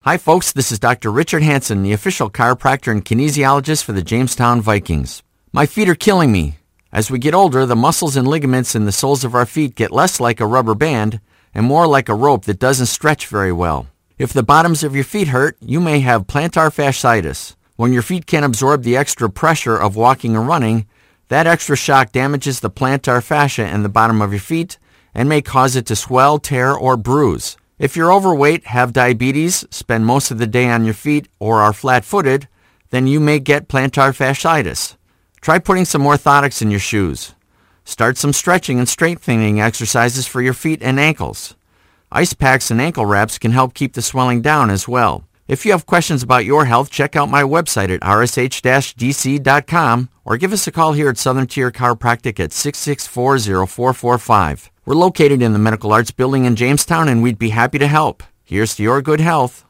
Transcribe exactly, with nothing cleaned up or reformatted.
Hi folks, this is Doctor Richard Hansen, the official chiropractor and kinesiologist for the Jamestown Vikings. My feet are killing me. As we get older, the muscles and ligaments in the soles of our feet get less like a rubber band and more like a rope that doesn't stretch very well. If the bottoms of your feet hurt, you may have plantar fasciitis. When your feet can't absorb the extra pressure of walking or running, that extra shock damages the plantar fascia in the bottom of your feet and may cause it to swell, tear, or bruise. If you're overweight, have diabetes, spend most of the day on your feet, or are flat-footed, then you may get plantar fasciitis. Try putting some orthotics in your shoes. Start some stretching and strengthening exercises for your feet and ankles. Ice packs and ankle wraps can help keep the swelling down as well. If you have questions about your health, check out my website at r s h dash d c dot com or give us a call here at Southern Tier Chiropractic at six six four, zero four four five. We're located in the Medical Arts Building in Jamestown, and we'd be happy to help. Here's to your good health.